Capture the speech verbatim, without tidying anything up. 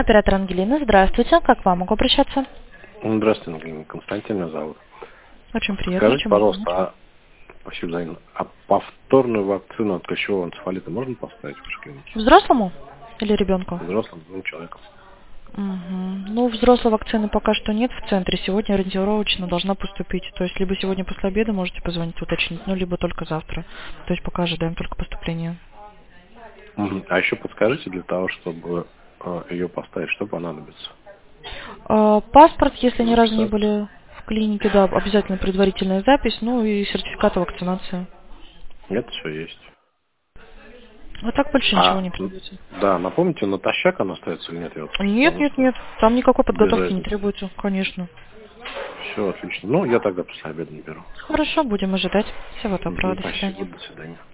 Оператор Ангелина, здравствуйте. Как к вам могу обращаться? Здравствуйте, Ангелина. Константин меня зовут. Очень приятно. Скажите, Чем пожалуйста, могу помочь? а, спасибо, взаимно. А повторную вакцину от клещевого энцефалита можно поставить в вашей клинике? Взрослому или ребенку? Взрослым, двум человеком. Угу. Ну, взрослой вакцины пока что нет в центре. Сегодня ориентировочно должна поступить. То есть, либо сегодня после обеда можете позвонить, уточнить, ну, либо только завтра. То есть, пока ожидаем только поступления. Мгм. А еще подскажите, для того, чтобы э, ее поставить, что понадобится? А, паспорт, если ни разу не Записаться? были в клинике, да, обязательно предварительная запись, ну и сертификат о вакцинации. Это все есть. А так больше ничего А, не м, требуется. да, напомните, натощак она остается или нет? Я вот, Нет, потому нет, что нет, там никакой без подготовки не разницы. требуется, конечно. Все отлично. Ну, я тогда после обеда наберу. Хорошо, будем ожидать. Всего доброго, Мгм. до Спасибо, свидания. до свидания.